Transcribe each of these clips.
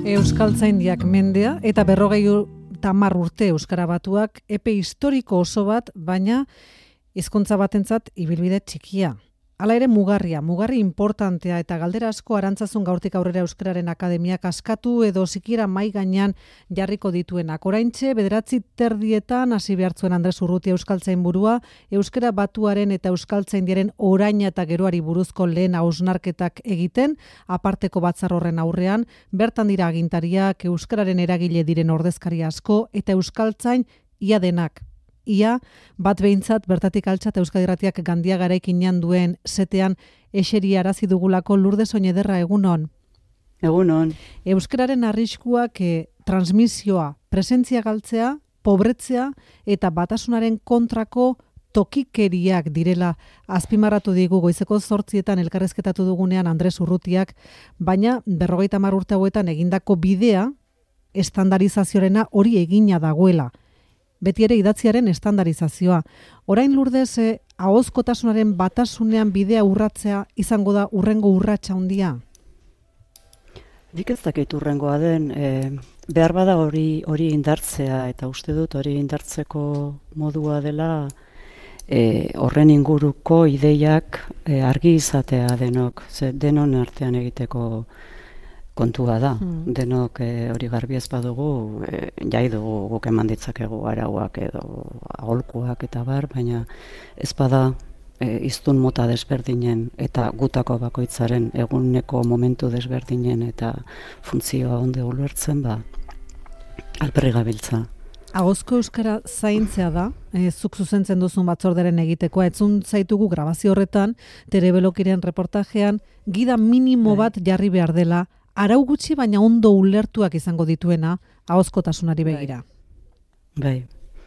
Euskaltzaindiak mendea eta 50 urte euskara batuak epe historiko oso bat, baina hizkuntza batentzat ibilbide txikia. Hala ere mugarri importantea eta galdera asko Arantzazun gaurtik aurrera Euskararen Akademiak askatu edo sikiera mai gainean jarriko dituenak. Oraintxe 9:30 hasi behartzuen Andres Urrutia euskaltzainburua, euskara batuaren eta euskaltzaindiaren oraina eta geroari buruzko lehen hausnarketak egiten, aparteko batzar horren aurrean, bertan dira agintariak, euskararen eragile diren ordezkari asko eta euskaltzain ia denak. Ia, bat behintzat bertatik altxat Euskadi Irratiak Gandia garaikinean duen setean eseri arazi dugulako Lourdes Oñederra, egunon. Egunon. Euskararen arriskuak transmisioa, presentzia galtzea, pobretzea eta batasunaren kontrako tokikeriak direla azpimarratu digu goizeko 8:00 elkarrezketatu dugunean Andres Urrutiak, baina 50 urte hauetan egindako bidea estandarizazioarena hori egina dagoela. Beti ere idatziaren estandarizazioa. Orain Lourdes, ahozkotasunaren batasunean bidea urratzea izango da urrengo urratsa handia? Nik ez dakit urrengoa den, behar bada hori indartzea, eta uste dut hori indartzeko modua dela horren inguruko ideiak argi izatea denok, denon artean egiteko kontua da. Denok hori garbi ez badugu, jai dugu guk eman ditzakegu arauak edo aholkuak eta bar, baina ez bada hiztun mota desberdinen eta gutako bakoitzaren eguneko momentu desberdinen eta funtzioa ondo ulertzen, alperri gabiltza. Ahozko euskara zaintzea da, zuk zuzentzen duzun batzorderen egitekoa, entzun zaitugu grabazio horretan, Terebelokiren reportajean, gida minimo bat jarri behar dela, arau gutxi baina ondo ulertuak izango dituena ahozkotasunari begira. Bai.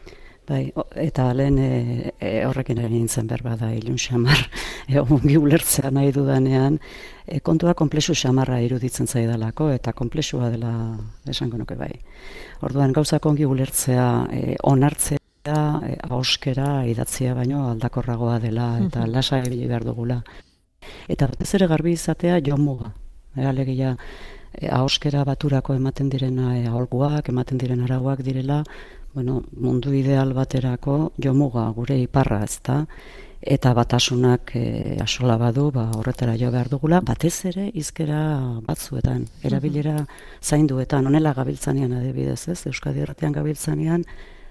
Eta lehen horrekin egin zen berbada ilun xamar, ongi ulertzea nahi dudanean, kontua konplexu xamarra iruditzen zaidalako eta konplexua dela esango nuke bai. Orduan gauzak ongi ulertzea, onartzea, ahoskera idatzia baino aldakorragoa dela eta lasa ibili behar dugula. Eta batez ere garbi izatea jomuga. Alegia, ahoskera baturako ematen direna aholkuak, ematen diren arauak direla, mundu ideal baterako jomuga gure iparra, ezta, eta batasunak asola badu, horretara jo behar dugula, batez ere hizkera batzuetan, erabilera zainduetan, honela gabiltzanean adibidez, ez, Euskadi Irratian gabiltzanean,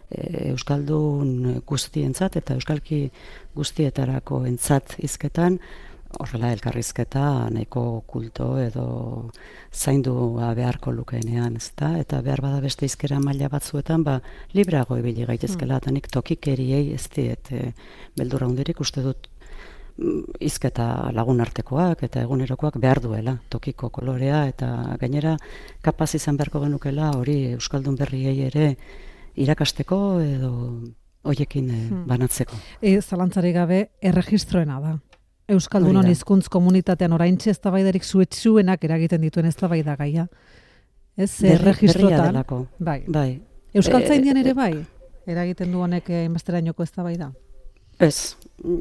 euskaldun guztientzat eta euskalki guztietarako entzat hizketan, horrela elkarrizketa nahiko kulto edo zaindua beharko lukeenean, ezta? Eta behar bada beste hizkera maila batzuetan, libreago ibili gaitezkela, eta nik tokikeriei ez diet beldurra hundirik uste dut hizketa lagun artekoak eta egunerokoak behar duela, tokiko kolorea, eta gainera kapaz izan beharko genukela hori euskaldun berriei ere irakasteko edo hoiekin banatzeko. Zalantzari gabe erregistroena da. Euskaldunon hizkuntz komunitatean oraintxe eztabaidarik zuetsuenak eragiten dituen eztabaida gaia. Ez erregistrotan. Bai. Euskaltzaindian ere bai eragiten du honek hainbesterainoko eztabaida. Ez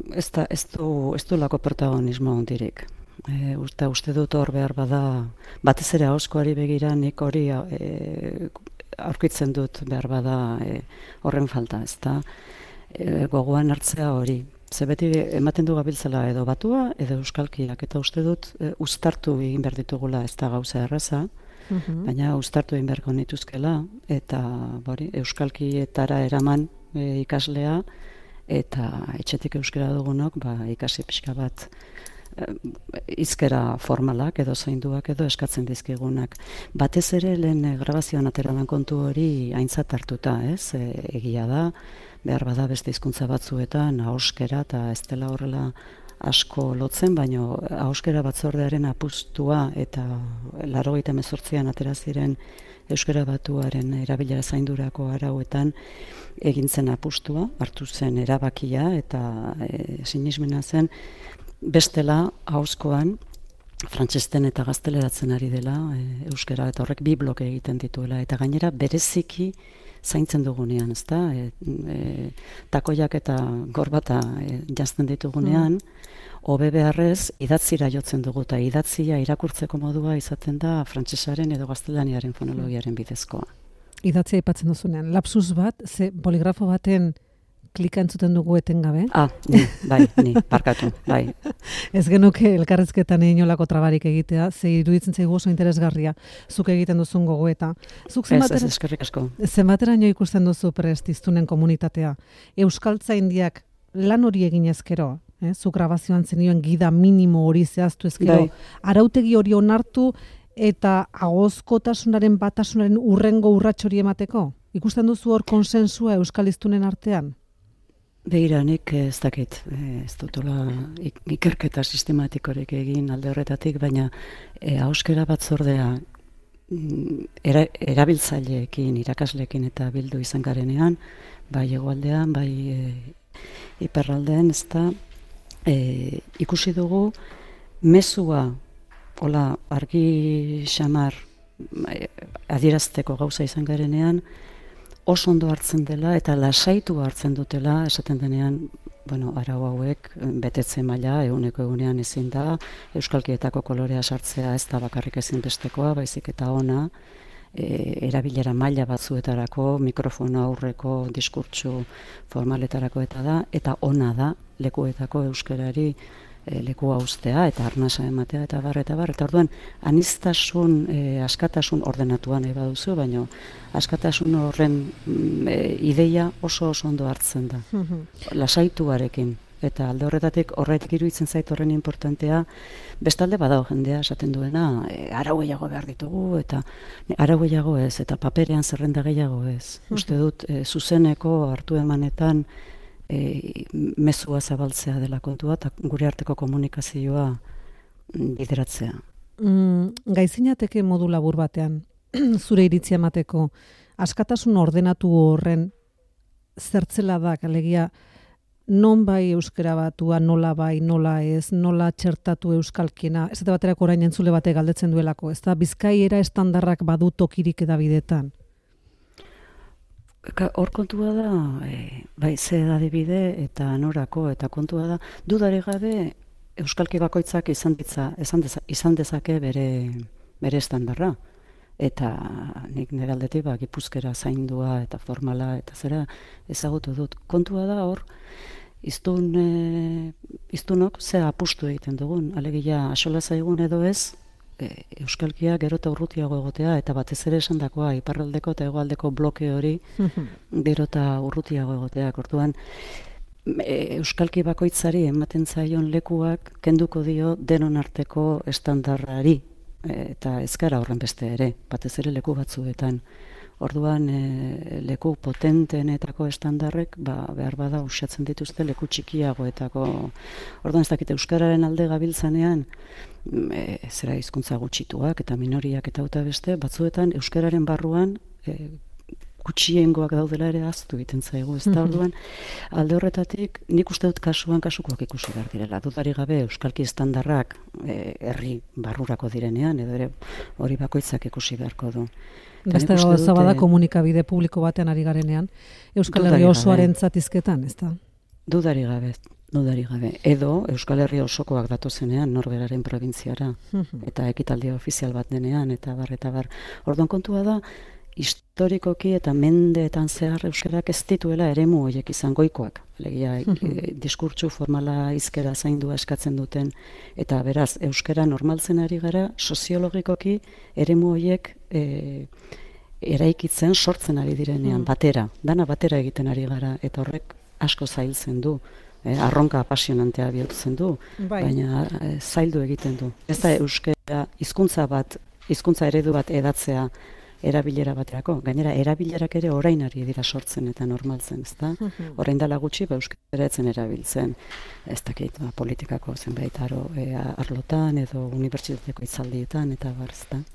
du lako protagonismo hondirik. Uste dut hor behar bada, batez ere ahozkoari begira nik hori aurkitzen dut behar bada horren falta, ezta? Gogoan hartzea hori. Ze beti ematen du gabiltzela edo batua edo euskalkiak, eta uste dut uztartu egin behar ditugula, ez da gauza erraza, baina uztartu egin beharko nituzkela, eta euskalkietara eraman ikaslea, eta etxetik euskara dugunok ikasi pixka bat hizkera formalak edo zainduak edo eskatzen dizkigunak. Batez ere lehen grabazioan ateralan kontu hori aintzat hartuta, ez? Egia da, behar bada beste hizkuntza batzuetan ahoskera eta ez dela horrela asko lotzen, baina ahoskera batzordearen apustua eta 1998an atera ziren euskara batuaren erabilera zaindurako arauetan egintzen apustua, hartu zen erabakia eta sinesmena zen bestela ahozkoan frantsesten eta gazteleratzen ari dela euskara, eta horrek 2 bloke egiten dituela, eta gainera bereziki zaintzen dugunean, ezta? Takoiak eta gorbata jazten ditugunean, hobe beharrez idatzira jotzen dugu, eta idatzia irakurtzeko modua izaten da frantsesaren edo gaztelaniaren fonologiaren bidezkoa. Idatzia aipatzen duzunean, lapsus bat, ze poligrafo baten klika entzuten dugu etengabe. Ni, barkatu, bai. Ez genuke elkarrezketan inolako trabarik egitea, ze iruditzen zaigu oso interesgarria, zuk egiten duzun gogoeta. Zuk eskerrik asko. Zenbateraino ikusten duzu prest hiztunen komunitatea? Euskaltzaindiak lan hori egin ezkero, zuk grabazioan zenioen gida minimo hori zehaztu ezkero, arautegi hori onartu eta agozkotasunaren batasunaren urrengo urrats hori emateko? Ikusten duzu hor konsensua euskal hiztunen artean? Begira, nik ez dakit, ez dutela ikerketa sistematikorik egin alde horretatik, baina ahoskera batzordea erabiltzaileekin, irakasleekin eta bildu izan garenean, bai hegoaldean, bai iparraldean, ezta ikusi dugu mezua hola argi xamar adierazteko gauza izan garenean, oso ondo hartzen dela eta lasaitu hartzen dutela, esaten denean, arau hauek betetze maila egunean ezin da, euskalkietako kolorea sartzea ez da bakarrik ezinbestekoa, baizik eta ona, erabilera maila batzuetarako, mikrofono aurreko diskurtsu formaletarako eta ona da lekuetako euskarari lekua uztea eta arnasa ematea eta bar, eta orduan aniztasun, askatasun ordenatuan nahi baduzu, baina askatasun horren ideia oso ondo hartzen da. Lasaituarekin. Eta alde horretatik horretik iruditzen zait horren importantea, bestalde badago jendea esaten duena, arau gehiago behar ditugu, eta arau gehiago ez, eta paperean zerrenda gehiago ez. Uste dut, zuzeneko hartu emanetan mezua zabaltzea dela kontua, eta gure arteko komunikazioa bideratzea. Gaizinateke modu labur batean, zure iritzia emateko, askatasun ordenatu horren zertzela da, alegia, non bai euskara batua, nola bai, nola ez, nola txertatu euskalkiena, ez da baterako orain entzule batek galdetzen duelako, ez da bizkaiera estandarrak badu tokirik edabidetan? Hor kontua da, bai, ze adibide eta norako, eta kontua da, dudarik gabe euskalki bakoitzak izan dezake bere estandarra. Eta nik nire aldetik gipuzkera zaindua eta formala eta zera ezagutu dut. Kontua da hor, iztunok ze apustu egiten dugun, alegia axola zaigun edo ez, euskalkia gero eta urrutiago egotea, eta batez ere esandakoa iparraldeko eta hegoaldeko bloke hori gero eta urrutiago egotea. Orduan, euskalki bakoitzari ematen zaion lekuak kenduko dio denon arteko estandarrari, eta ez gara horren beste ere, batez ere leku batzuetan. Orduan, leku potenteenetako estandarrek behar bada usatzen dituzte leku txikiagoetako. Orduan, ez dakit euskararen alde gabiltzanean, zera hizkuntza gutxituak eta minoriak eta beste, batzuetan euskararen barruan gutxiengoak daudela ere ahaztu egiten zaigu. Ez da, orduan, alde horretatik, nik uste dut kasukoak ikusi behar direla. Dudarik gabe euskalki estandarrak herri barrurako direnean, edo ere hori bakoitzak ikusi beharko du. Beste gauza bada komunikabide publiko batean ari garenean, Euskal Herri osoaren zatizketan, ez da? Dudarik gabe. Edo Euskal Herri osokoak datozenean norberaren probintziara, eta ekitaldi ofizial bat denean, eta bar. Orduan kontua da, historikoki eta mendeetan zehar euskarak ez dituela eremu horiek izan goikoak. Alegia, diskurtsu formala hizkera zaindua eskatzen duten, eta beraz, euskara normaltzen ari gara, soziologikoki eremu horiek eraikitzen sortzen ari direnean, batera. Dana batera egiten ari gara, eta horrek asko zailtzen du. Arronka apasionantea bihurtzen du, baina zaildu egiten du. Ez da euskara hizkuntza eredu bat edatzea erabilera baterako. Gainera, erabilerak ere orain ari dira sortzen eta normaltzen, ez da? Orain dela gutxi, euskara etzen erabiltzen, ez dakit, politikako zenbait arlotan edo unibertsitateko hitzaldietan eta bar, ez da?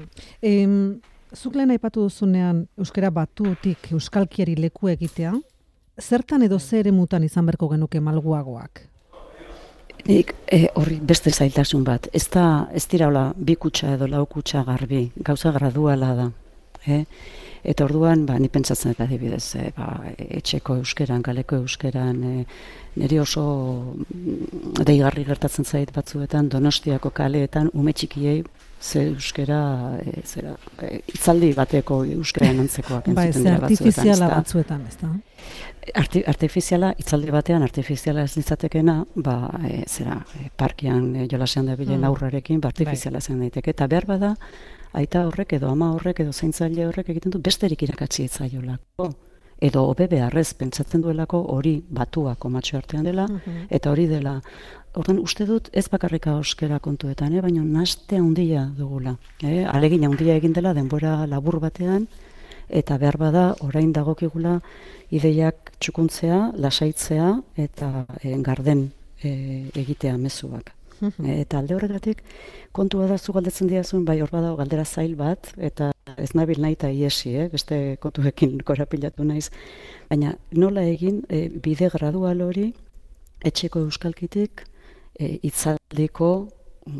Zuk lehen aipatu duzunean euskara batutik euskalkiari leku egitea, zertan edo zer eremutan izan berko genuke malguagoak? Nik horri beste zailtasun bat. Ez dira hola, 2 kutxa edo 4 kutxa garbi, gauza graduala da. Eta orduan, ni pentsatzen dut adibidez, etxeko euskeran, kaleko euskeran, niri oso deigarri gertatzen zait batzuetan, Donostiako kaleetan, ume txikiei, ze euskera, itzaldi bateko euskaren antzekoak entzuten dira batzuetan. Artifiziala batzuetan, ez da? Artifiziala, itzaldi batean, artifiziala ez litzatekena, parkean jolasean dabilen aurrarekin, artifiziala zen daiteke, eta behar bada, aita horrek edo ama horrek edo zaintzaile horrek egiten du besterik irakatsi etzaiolako. Edo hobe beharrez pentsatzen duelako hori batuako matxo artean dela, eta hori dela. Orduan, uste dut ez bakarrika euskera kontuetan, baina naste handia dugula. Alegin handia egin dela denbora labur batean, eta behar bada orain dagokigula ideiak txukuntzea, lasaitzea eta garden egitea mezuak. Eta alde horretatik kontua da zu galdetzen diazun, bai hor badago galdera zail bat, eta ez nabil nahi eta iesi, beste kontuekin korapilatu naiz. Baina nola egin bide gradual hori etxeko euskalkitik itzaldiko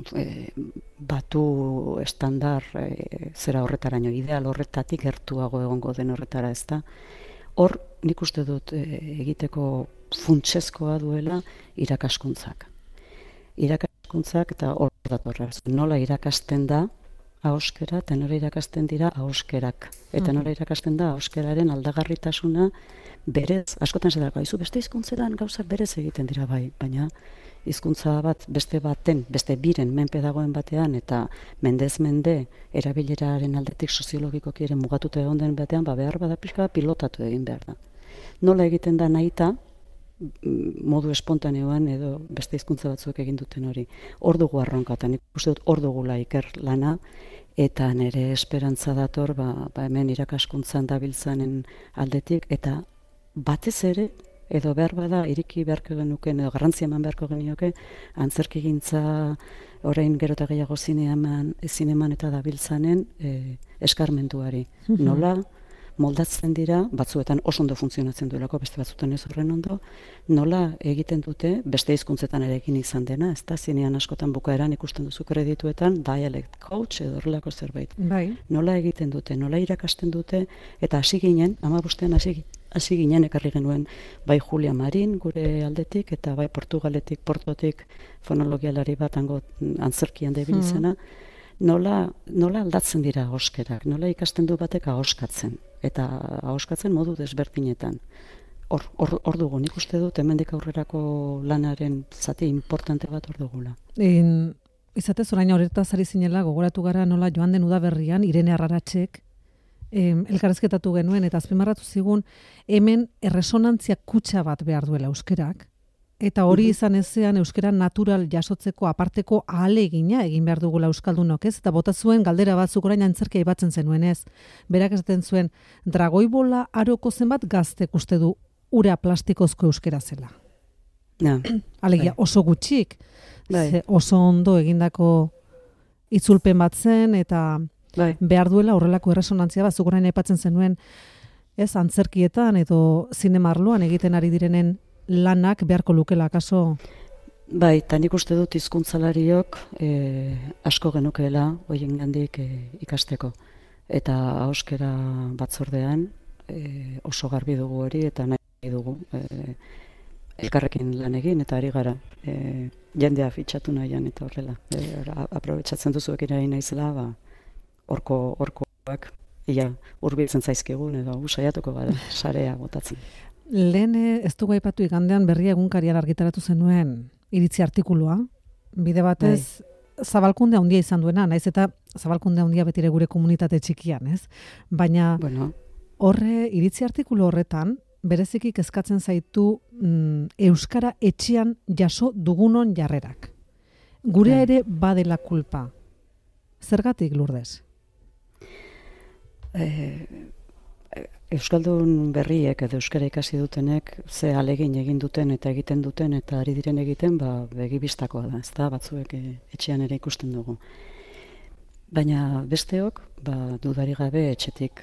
batu estandar zera horretaraino, ideal horretatik gertuago egongo den horretara, ez da. Hor nik uste dut egiteko funtsezkoa duela irakaskuntzak. Irakaskuntzak eta hor datorra. Nola irakasten da ahoskera eta nola irakasten dira ahoskerak. Eta nola irakasten da ahoskeraren aldagarritasuna berez, askotan zedarko, beste hizkuntzetan gauzak berez egiten dira bai, baina hizkuntza bat beste biren menpe dagoen batean eta mendez mende erabileraren aldetik soziologikoki ere mugatuta egon den batean, behar bada pixka pilotatu egin behar da. Nola egiten da nahita, modu espontaneoan edo beste hizkuntza batzuk egin duten hori. Hor dugu arronka, eta nik uste dut hor dugula iker lana, eta nire esperantza dator hemen irakaskuntzan dabiltzanen aldetik, eta batez ere, edo behar bada iriki beharko genuken, edo garrantzia eman beharko genioke, antzerkigintza orain gero eta gehiago zineman eta dabiltzanen eskarmentuari. Nola moldatzen dira, batzuetan oso ondo funtzionatzen duelako, beste batzuetan ez horren ondo, nola egiten dute, beste hizkuntzetan ere egin izan dena, ez da, zinean askotan bukaeran ikusten duzu kredituetan, dialect coach edo horrelako zerbait. Bai. Nola egiten dute, nola irakasten dute, eta hasi ginen, 15 hasi ginen ekarri genuen bai Julia Marin gure aldetik, eta bai Portugaletik, Portotik fonologialari bat antzerkian debil izena, nola aldatzen dira ahoskerak, nola ikasten du batek ahoskatzen, eta ahoskatzen modu desberdinetan. Hor dugu, nik uste dut hemendik aurrerako lanaren zati importante bat hor dugula. Izatez orain horretaz ari zinela, gogoratu gara nola joan den udaberrian, Irene Arraratxek, elkarrezketatu genuen, eta azpimarratu zigun, hemen erresonantzia kutxa bat behar duela euskerak, eta hori izan ezean euskera natural jasotzeko aparteko ahalegina egin behar dugula euskaldunok, ez? Eta bota zuen galdera batzuk orain antzerkia ibatzen zenuen, ez? Berak esaten zuen, dragoibola aroko zenbat gaztek uste du ura plastikozko euskera zela. Alegia, oso gutxik, oso ondo egindako itzulpen bat zen, eta behar duela horrelako erresonantzia bat, zuk orain aipatzen zenuen, ez, antzerkietan edo zinemarloan egiten ari direnen lanak beharko lukela, akaso? Bai, eta nik uste dut hizkuntzalariok asko genukeela horien gandik ikasteko. Eta ahoskera batzordean oso garbi dugu hori, eta nahi dugu elkarrekin lan egin, eta ari gara jendea fitxatu nahian eta horrela. Aprobetxatzen duzuekin ari naizela, horkoak ia hurbiltzen zaizkigun, edo saiatuko gara sarea botatzen. Lehen ez dugu aipatu igandean Berria egunkarian argitaratu zenuen iritzi artikulua, bide batez zabalkunde handia izan duena, naiz eta zabalkunde handia betire gure komunitate txikian, ez? Baina iritzi artikulu horretan bereziki kezkatzen zaitu euskara etxean jaso dugunon jarrerak. Gurea ere badela kulpa. Zergatik, Lourdes? Euskaldun berriek edo euskara ikasi dutenek ze alegin egin duten eta egiten duten eta ari diren egiten begibistakoa da, ezta, batzuek etxean ere ikusten dugu. Baina besteok, dudari gabe etxetik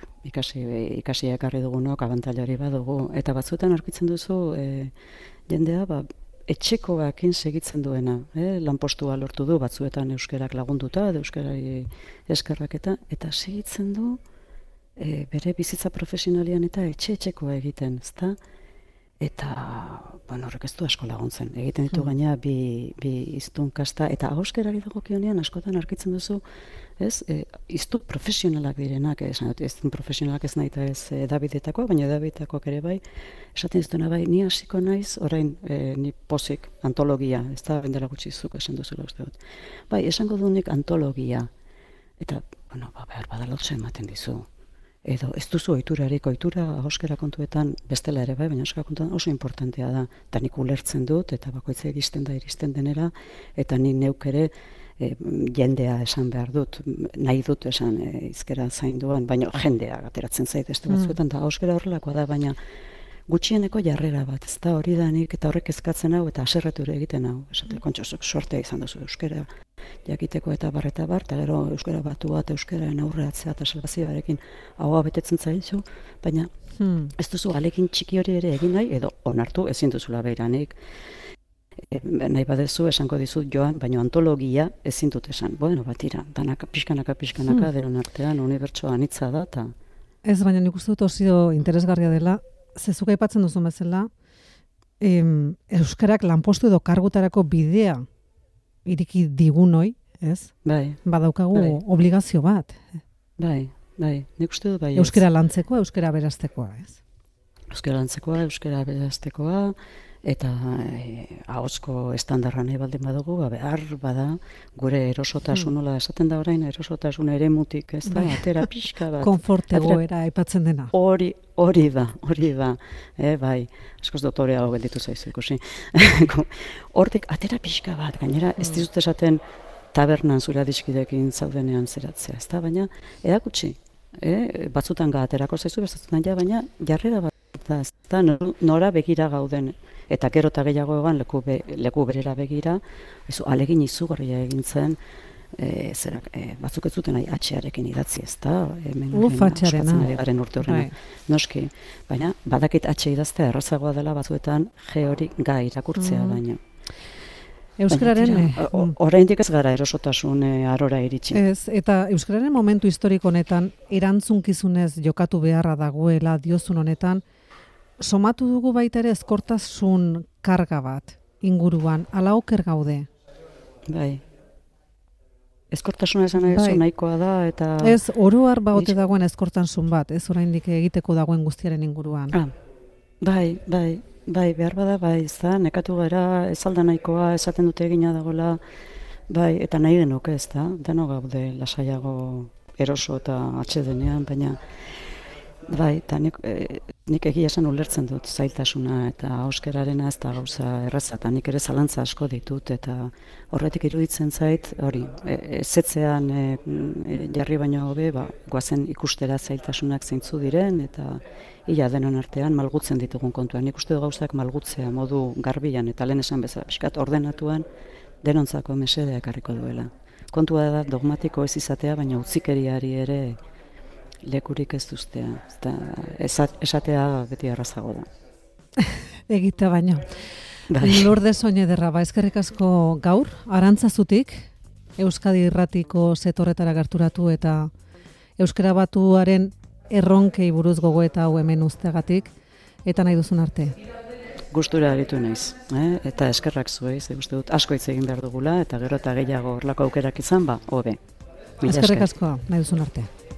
ikasi ekarri dugunok abantailari badugu, eta batzuetan aurkitzen duzu jendea etxekoakin segitzen duena, lanpostua lortu du, batzuetan euskerak lagunduta, euskerari eskerrak eta segitzen du bere bizitza profesionalian eta etxekoa egiten, ezta? Eta, horrek ez du asko laguntzen. Egiten ditu gaina bi hiztun kasta, eta ahoskerari dagokionean askotan arkitzen duzu, hiztun profesionalak direnak, hiztun profesionalak ez nahi eta ez edabidetakoak, baina edabidetakoak ere bai, esaten dizutena bai, ni hasiko naiz, orain ni pozik, antologia, ez da bendera gutxi zuk esan duzula uste dut. Bai, esango du nik antologia, eta, behar badala oso ematen dizu. Edo ez duzu oiturarik, oitura ahoskera kontuetan bestela ere bai, baina ahoskera kontuetan oso importantea da. Eta nik ulertzen dut, eta bakoitza iristen denera, eta ni neuk ere jendea esan behar dut, nahi dut esan hizkera zainduan, baina jendea ateratzen zait beste batzuetan, eta ahoskera horrelakoa da, baina gutxieneko jarrera bat, ez da hori da nik, eta horrek ezkatzen hau, eta aserretu ere egiten hau, esate, kontxosuk sortea izan duzu euskera jakiteko eta bar, eta gero euskera batu bat, euskeraren aurreatzea eta salvazioarekin haua betetzen zaizu, baina ez duzu alekin txiki hori ere egin nahi, edo onartu ezin duzula behiranik. Nahi badezu esango dizut joan, baina antologia ezin dut esan. Batira, danaka, pixkanaka, deron artean, unibertsoa anitza da, eta... Ez, baina nik uste dut oso interesgarria dela, zezuk aipatzen duzu bezala, euskarak lanpostu edo kargutarako bidea iriki digunoi, ez? Bai. Badaukagu obligazio bat. Bai, nik uste dut bai. Euskara lantzekoa, euskara beraztekoa, ez? Euskara lantzekoa, euskara beraztekoa, eta ahozko estandarra nahi baldin badugu, behar bada, gure erosotasun, nola esaten da orain, erosotasun eremutik, ez da, atera pixka bat. Konfortegoera aipatzen dena. Hori da, bai, askoz dotorea hau gelditu zaizu ikusi. Hortik, atera pixka bat, gainera, ez dizut esaten tabernan zure adiskidekin zaudenean zeratzea, ez da, baina, edakutsi, batzutan aterako zaizu, bestatzen ja, baina, jarrera bat, ez da, nora begira gauden, eta gero eta gehiago egan leku berera begira, alegin izugarria egin zen, batzuk ez zuten nahi atxearekin idatzi, ez da, atxearena. Garen urte horrena, noski, baina badakit atxe idaztea errazagoa dela batzuetan hori gai irakurtzea baina. Euskararen... Oraindik ez gara erosotasun arora iritsi. Ez, eta euskararen momentu historiko honetan, erantzunkizunez jokatu beharra dagoela diozun honetan, somatu dugu baita ere ezkortasun karga bat inguruan, ala oker gaude? Bai. Ezkortasuna esan nahikoa da, eta... Ez, oroar bagote dagoen ezkortasun bat, ez oraindik egiteko dagoen guztiaren inguruan. Bai, behar bada, bai, ez da, nekatu gara, ez alda nahikoa, esaten dute egina dagoela, bai, eta nahi genuke, ez da, deno gaude lasaiago eroso eta atsedenean, baina... Bai, eta nik egia esan ulertzen dut zailtasuna eta ahoskerarena ez da gauza erraza, eta nik ere zalantza asko ditut, eta horretik iruditzen zait, hori, ezetzean jarri baino hobe, goazen ikustera zailtasunak zeintzu diren, eta ia denon artean malgutzen ditugun kontuan. Nik uste du gauzak malgutzea modu garbian, eta lehen esan bezala, pixkat ordenatuan, denontzako mesedea ekarriko duela. Kontua da dogmatiko ez izatea, baina utzikeriari ere lekurik ez duztea, esatea beti arrazago da. Egitea baino. Lourdes Oñederra, eskerrik asko gaur, Arantzazutik, Euskadi Irratiko setorretara gerturatu eta Euskara Batuaren erronkei buruz gogoeta hau hemen uzteagatik, eta nahi duzun arte. Gustura aritu naiz, eta eskerrak zuei, ze uste dut asko hitz egin behar dugula, eta gero eta gehiago horlako aukerak izan, hobe. Eskerrik asko, nahi duzun arte.